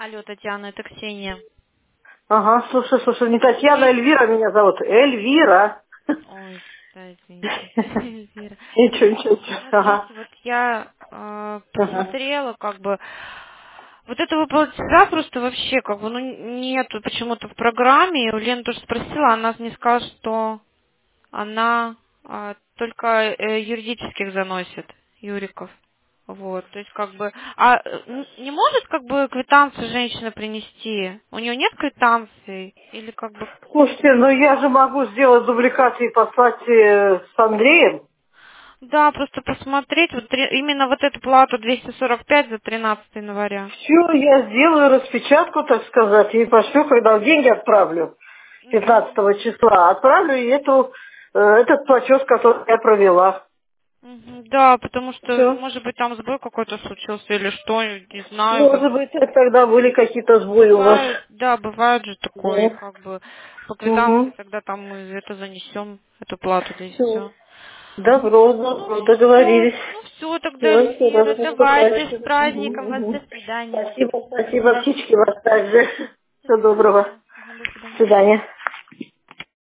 Алло, Татьяна, это Ксения. Ага, слушай, не Татьяна, Вы... Эльвира меня зовут. Эльвира. Ой, да, извините, Эльвира. Ничего. Ага. Смотрите, вот я Ага. посмотрела, как бы, вот этого платежа просто вообще, как бы, ну, нету почему-то в программе. И у Лены тоже спросила, она мне сказала, что она только юридических заносит, Юриков. Вот, то есть как бы, не может как бы квитанцию женщина принести? У нее нет квитанции? Или как бы... Слушайте, ну я же могу сделать дубликации и послать с Андреем. Да, просто посмотреть, вот именно вот эту плату 245 за 13 января. Все, я сделаю распечатку, так сказать, и пошлю, когда деньги отправлю. Мгм. 15 числа отправлю и этот платеж, который я провела. Мгм. Да, потому что, Все. может быть, там сбой какой-то случился или что, не знаю, как Может быть, тогда были какие-то сбои у вас. бывает, да, бывает же такое, Да. как бы по квитанции Угу. тогда там мы это занесем, эту плату, да и Все. все. Ну Добро, все, договорились. ну все, тогда Все, Эльвира, давайте, с поступайте. праздником вас, до свидания. Спасибо, птички вас также. До Всего доброго. свидания. Ага, до До свидания. свидания.